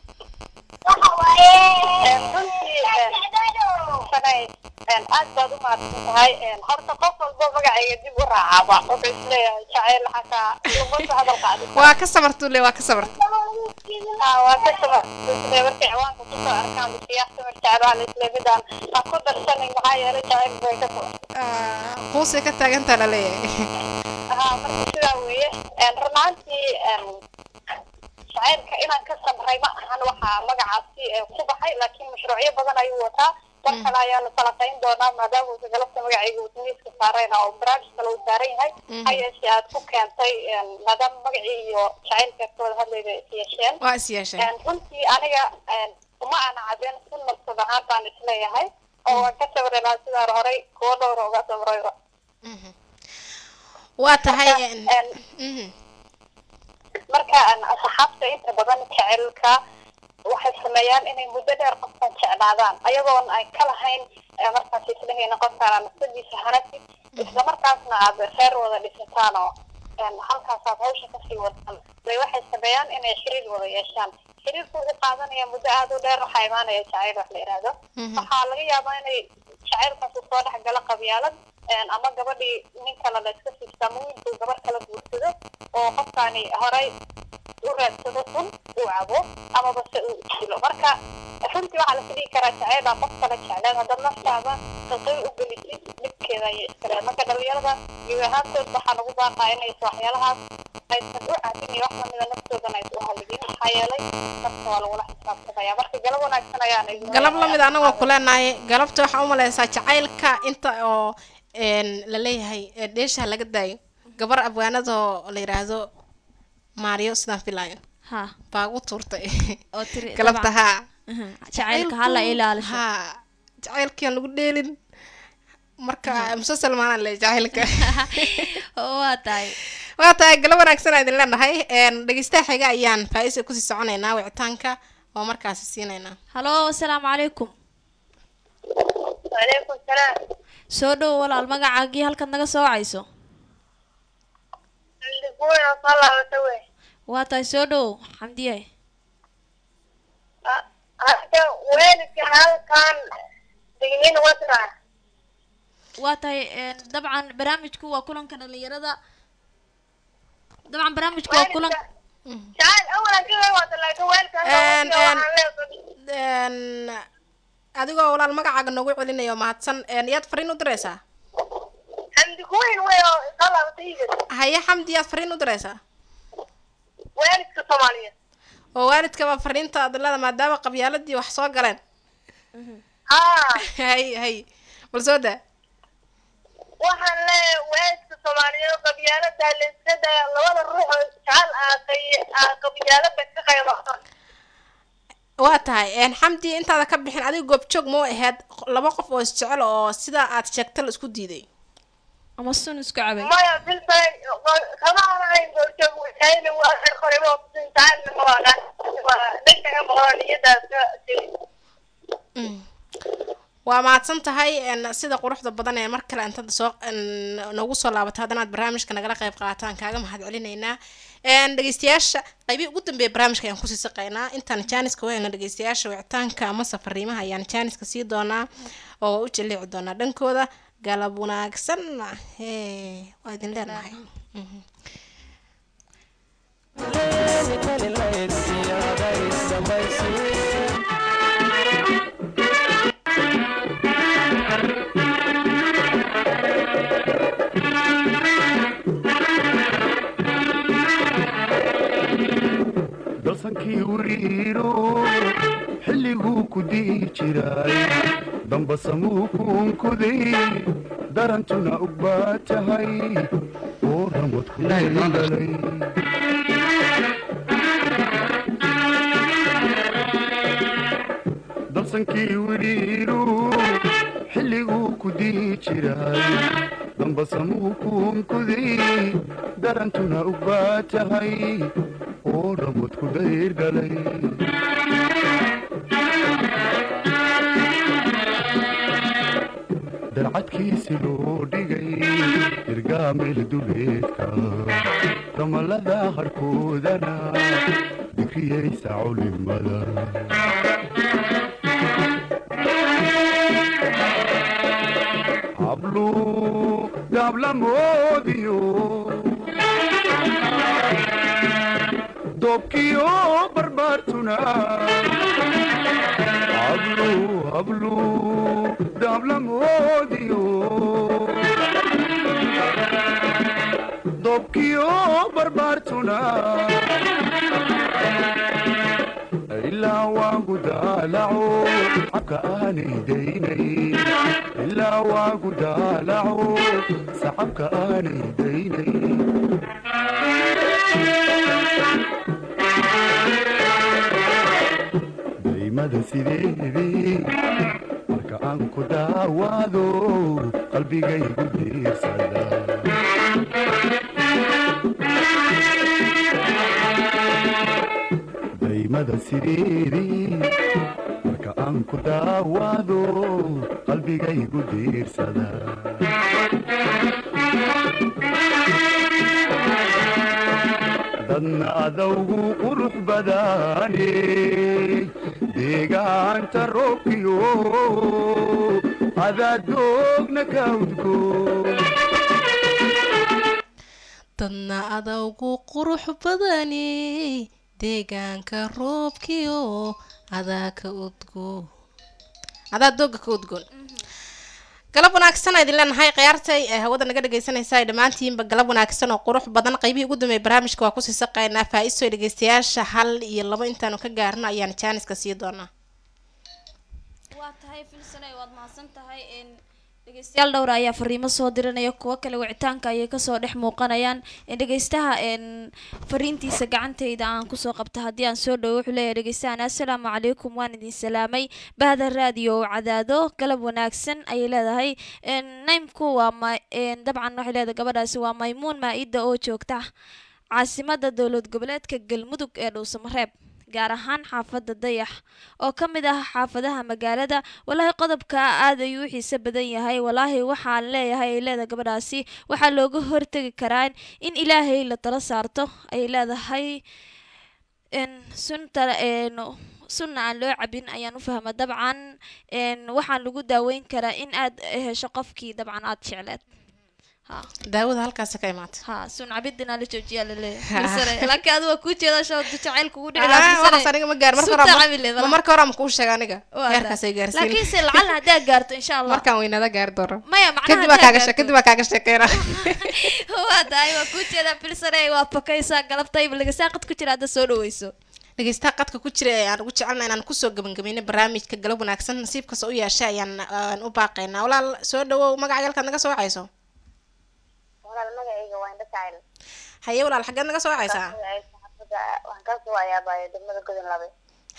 aad baad u mahadsan tahay horta qof walbo magacayga dib u raacaaba wuxuu isleeyahay jacayl xataa umada hadal qaadi waa ka samartu le waa ka samarta waa ka samartay markay ciwaanka kusoo arkaan siyaax samir jacayl waa la isle midaan ha ku darsanin maxaa yeelay jacayl bay ka soo quusay ka taagantaa la leeyahay ها marka sidaa weeye runaantii shacayrka inaan ka samray ma ahan waxaa magacaasi ku baxay laakiin mashruucyo badan ayuu wataa mar kale ayaanu falaqayn doonaa maadaama uusa galabta magacayga wadniiska saarayna oo barnaamij kale uu saaran yahay ha yeeshee aad ku keentay maadaama magacii iyo shacayrka ka wada hadlayda is yeesheen waa is yeesheen runtii aniga uma ana cadeen sun nafsad ahaan baan isleeyahay oo waan ka sabri lahaa sidaan horay kuwo dhowra uga sabrayba waa tahay marka asxaabta inta badan jacaylka waxay sameeyaan inay muddo dheer qofkan jeclaadaan ayagoon ay ka lahayn markaas islahayna qofkaan nafsadiisa hanatid isla markaasna aad reer wada dhisataan oo halkaas aad hawsha kasii wadaan bay waxay sameeyaan inay xiriir wada yeeshaan xiriirku wuxuu qaadanaya muddo aada u dheer waxaa imaanaya jacayl wax la yidhaahdo waxaa laga yaabaa inay jacaylkaas uu soo dhex galo qabyaalad ama gabadhii nin kale la iska siista ama wiilkuu gabar kala guursado oo qofkaani horay u raadsado sun uu cabo amaba se uu dilo marka runtii waxaa la fidhigi karaa jaceylaa qof kala jecleen haddaad naftaada qalqay u gelisid dhibkeeda ayay iskaleen marka dhalinyarada gebi ahaantood waxaa lagu baaqaa inaysa waxyaalahaas aysan u cabin iyo wax lamida naftoodan aysa u haligin maxaa yeelay nafta waa lagula xisaabtamaya marka galab wanaagsan ayaan galab lamid anagoo kuleenahay galabta waxaa umaleysaa jacaylka inta oo la leeyahay dheesha laga daayo gabar abwaanadoo la yiraahdo maariyo sidaan filaayo ha baa ugu tuurtay oo tiri galabta haa jacaylka hala ilaalisho haa jacaylkii aan lagu dheelin marka musalsal maana le jacaylka waa tahay waa tahay galab wanaagsan aan idin leenahay dhegeystaha xiga ayaan faa'iiso kusii soconaynaa wicitaanka oo markaasi siinaynaa halo assalaamu calaykum وعليكم السلام soo dhow walaal magacaagii halkaad naga soo wacayso اللي صلى وسوي waa tahay soo dhow xamdiye هذا وينك هل كان دقنين وسرع waa tahay dabcan barnaamijku waa kulanka dhalinyarada dabcan barnaamijku waa kulan تعال أولا كذا وطلع وينك adigoo walaal magacaaga noogu celinayo mahadsan yaad fariin u diraysaa حمدي كوين ويا صلى وسيجد haye xamdi yaad fariin u diraysaa وينك الصومالية oo waalidkaba fariinta adilada maadaama qabyaaladii wax soo galeen ها hay hay bal soo daa waxaan leeyahay weeska Soomaaliyeed qabyaalada leesada labada ruux oo jecel ah qabyaalada ka qayb qaadan waa tahay een xamdi intaada ka bixin adiga goobjoog ma ahayd laba qof oo isjecel oo sida aad sheegtay la isku diiday ama sun isku cabay maya bilfay kama ahayn goobjoog waxayna waa qorebo intaan waa waa dadka maqan iyadaas waa mahadsan tahay een sida quruxda badan ee mar kale inta soo noogu soo laabato haddana aad barnaamijka nagala qayb qaataan kaaga mahadcelinaynaa een dhageystayaasha qaybi ugu dambeeya barnaamijka ayaan kusii saqaynaa intaan jaaniska wayna dhageystayaasha wicitaanka ama safariimaha ayaan jaaniska sii doonaa oo u jilici doonaa dhankooda galab wanaagsan hee waa idin leenahay dalsankii wiriiro xilliguu ku dii jiray dambasamuu kuunkuday darantuna og baa tahay oo ramadku dhalay dalsankii wiriiro xilliguu ku dii jiray dambasamuu kuunkuday darantuna og baa tahay oo ramadku dayr dhalay darcadkiisi loo dhigay irgaamil duleedka ramalada harkoodana dikriyaysa culimada hablu gaablamoodiyo dobkiyo barbaartuna hablu hablu dablamoodiyo dobkiyo barbaartuna ilaa waagu daalaco xabka aanay daynay ilaa waagu daalaco sacabka aanay daynay daymada sideedii marka aan ku daawaado qalbigaygu diirsada daymada sideedii marka aan ku daawaado qalbigaygu diirsada dadna adawgu qurux badaane deegaanta roobkiyo adadoogna ka udgoon dadna adawgu qurux badani deegaanka roobkiyo adaa ka udgoon adaa dooga ka udgoon galab wanaagsan idin leenahay khiyaartay ee hawada naga dhageysanaysa ay dhammaantiinba galab wanaagsan oo qurux badan qaybihii ugu dambeeyay barnaamijka waa kusii saqaynaa faa-iiso dhageystayaasha hal iyo labo intaanu ka gaarno ayaan jaaniska sii doonaa waa tahay filsane waad mahadsan tahay dhegeystayaal dhowra ayaa fariimo soo diranaya kuwo kale wicitaanka ayay kasoo dhex muuqanayaan dhegeystaha fariintiisa gacantayda aan kusoo qabta haddii aan soo dhawo wuxuu leeyahay dhegeystahan assalaamu calaykum waan idin salaamay bahda raadiyo cadaado galab wanaagsan ayay leedahay naymku waa ma dabcan waxay leedahay gabadhaasi waa maymuun maa-ida oo joogta caasimada dowlad goboleedka galmudug ee dhuusamareeb gaar ahaan xaafada dayax oo ka mid ah xaafadaha magaalada walaahi qodobka aad ayuu u xiise badan yahay walaahi waxaan leeyahay ay leedahay gabadhaasi waxaa looga hortegi karaa in ilaahay la tala saarto ay leedahay sunta sunna aan loo cabin ayaan u fahma dabcan waxaan lagu daaweyn karaa in aad hesho qofkii dabcan aad jecleed daawada halkaas ka imaata ha sun cabidina la joojiyaa la leeyahay laakiin adiga ku jeeda shoo jacayl kugu dhici lahaa aniga ma gaar marka hore marka hore ma ku sheegay aniga heerkaas ay gaarsiin laakiin se lacal hadaa gaarto insha Allah markaan weynada gaar doono maya macnaha kadib kaaga sheekay kadib kaaga sheekayna waa tahay waa ku jeeda filsare waa pakaysa galabtay laga saaqad ku jira hada soo dhaweyso dhegeystaha qadka ku jira ee aan ugu jecelnahay inaan kusoo gabagabayno barnaamijka galab wanaagsan nasiibkaas u yeeshay ayaan u baaqaynaa walaal soo dhawow magaca galka naga soo wacayso magacayga waa indha jacayl haye walaal xaggeed naga soo wacaysaa waxaan ka soo wacayaa degmada godon labe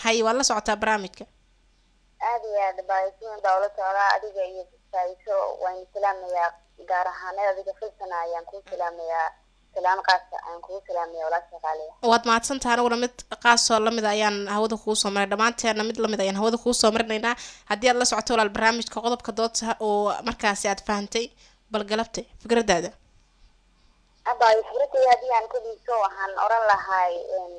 hay waa la socotaa barnaamijka aad iyo aad baayisiin dawla socdaa adiga iyo faa'iiso waan salaamayaa gaar ahaan adiga firsana ayaan ku salaamayaa salaam qaas aan ku salaamayaa walaasha qaaliya waad mahadsan tahay anaguna mid qaas oo lamid ayaan hawada kugu soo maray dhamaanteena mid lamid ayaan hawada kugu soo marinaynaa haddii aad la socoto walaal barnaamijka qodobka doodta oo markaasi aad fahantay bal galabtay fikradaada abaa fikradii haddii aan ku dhiiso waxaan oran lahay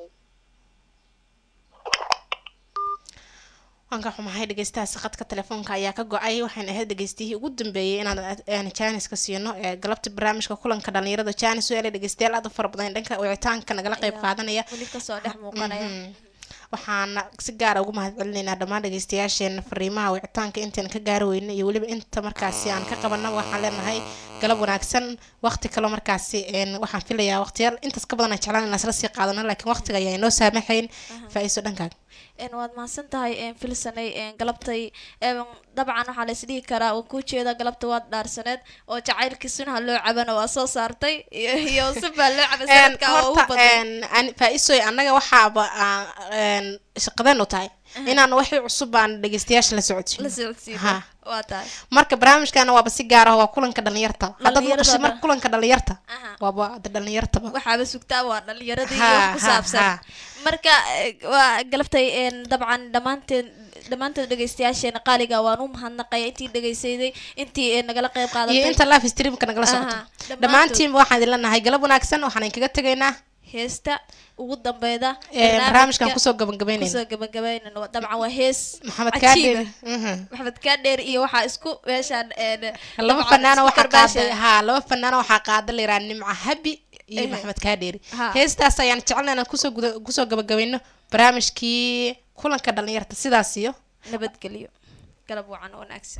anka xumahay dhageystaha qadka telefoonka ayaa ka go-ay waxaan ahayd dhageystihii ugu dambeeyay inaan aan Janice ka siino ee galabta barnaamijka kulanka dhalinyarada Janice oo ay dhageystayaal aad u fara badan dhanka wicitaanka nagala qayb qaadanaya wali ka soo dhex muuqanaya waxaan si gaar ah ugu mahadcelinaynaa dhammaan dhageystayaasheena fariimaha wicitaanka intaan ka gaari weyno iyo waliba inta markaasi aan ka qabanno waxaan leenahay galab wanaagsan waqti kale markaasi een waxaan filayaa waqtiyaal intaas ka badan aan jeclaan inaan isla sii qaadano laakiin waqtiga ayaa inoo saamaxayn faa'iiso dhankaaga een waad mahadsan tahay een filsanay een galabtay een dabcan waxa la isdhihi karaa oo ku jeeda galabta waad dhaarsaneed oo jacaylkiisuna loo cabana waa soo saartay iyo si baa loo cabay sanadka oo u badan een faa'iiso anaga waxaaba een shaqadan u tahay inaan wixii cusub aan dhageystayaasha la socodsiin la socodsiin ha waa tahay marka barnaamijkana waaba si gaar ah waa kulanka dhalinyarta hadda maqashay marka kulanka dhalinyarta waaba dhalinyarta waxaaba sugtaa waa dhalinyaradii iyo ku saabsan marka waa galabtay een dabcan dhamaanteen dhamaantood dhageystayaasheena qaaliga waan u mahadnaqay intii dhageysayday intii nagala qayb qaadatay iyo inta live streamka nagala socoto dhamaantiin waxaan idin leenahay galab wanaagsan waxaan kaga tagaynaa heesta ugu dambeeda ee barnaamijkan kusoo gabagabeynayna kusoo gabagabeynayna dabcan waa hees maxamed kaadeer maxamed kaadeer iyo waxa isku meeshan ee laba fanaan waxa qaaday ha laba fanaan waxa qaaday leeyahay nimca habi iyo maxamed kaadeer heestaas ayaan jecelnahay kusoo kusoo gabagabeyno barnaamijkii kulanka dhalinyarta sidaas iyo nabadgeliyo galab wacan wanaagsan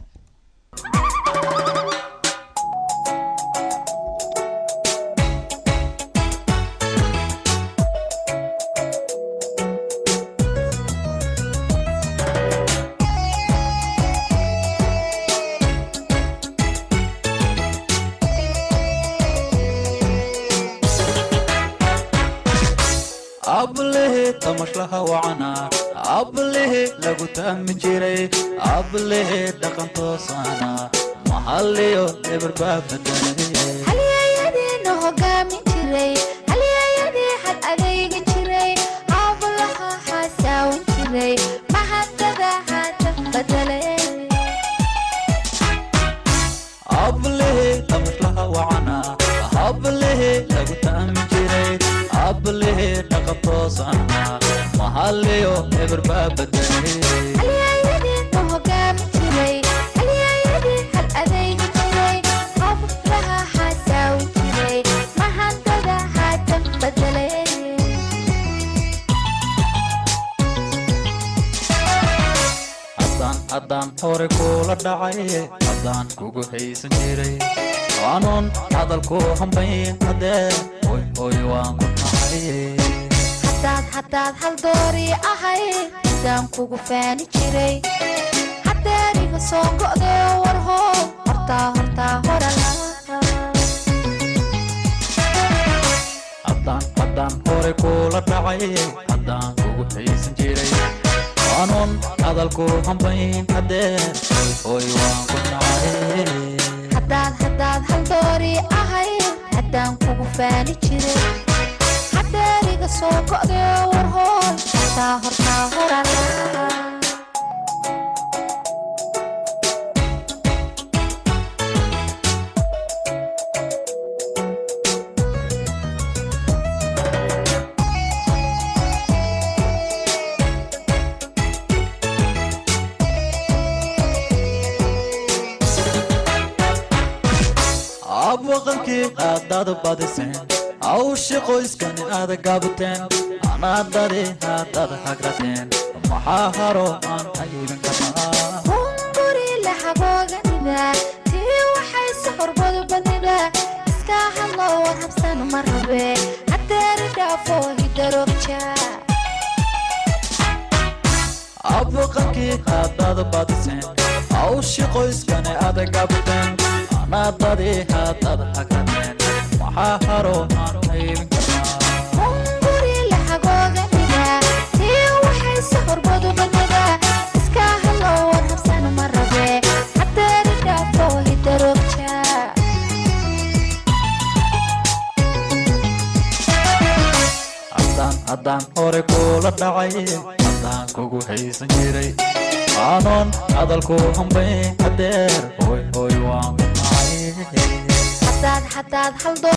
أبله تمشلها وعنا أبله لقطة من جري أبله دقن توصانا محليو نبر باب الدنيا هل يا يدي نهجا من جري هل يا يدي حد أديك جري أبلها حاسا وجري ما حتى ذا حتى بدلي أبله تمشلها وعنا أبله لقطة من جري أبله دقن توصانا محليو نبر باب الدنيا هل يا يدي نهجا من جري هل يا يدي حد أديك جري أبلها حاسا وجري ما حتى ذا حتى بدلي haddaan haddaan hore kula dhacay haddaan kugu haysan jiray waanuun hadalku hambayn haddee hoy hoy waan ku nacay hadaad hadaad hal doori ahay hadaan kugu faani jiray hadeer iga soo go'do warho hortaa hortaa horala haddaan haddaan hore kula dhacay haddaan kugu haysan jiray waanuun hadalku hambayn haddee hoy hoy waan ku nacay hadaad hadaad hal doori ahay hadaan kugu faani jiray hadeer iga soo go'do warho hortaa hortaa horala abwaqankii haddaad badiseen hawshi qoyskani aad gaabuteen anaadadi haddaad hagrateen maxaa haro aan haybin karnaa hunguri lahabooganida tii waxay sahorbadu badnida iska hadlo war habsan ma rabe hadeeri dhaafo hidarogja abwaqankii haddaad badiseen hawshi qoyskani aad gaabuteen anaadadi haddaad hagrateen maxaa haro aan haybin karnaa hunguri lahabooganida tii waxay sahorbadu horogja haddaan haddaan hore kula dhacay haddaan kugu haysan jiray aanon hadalku hambayn hadeer hoy hoy waan ku nacay hadaad hadaad hal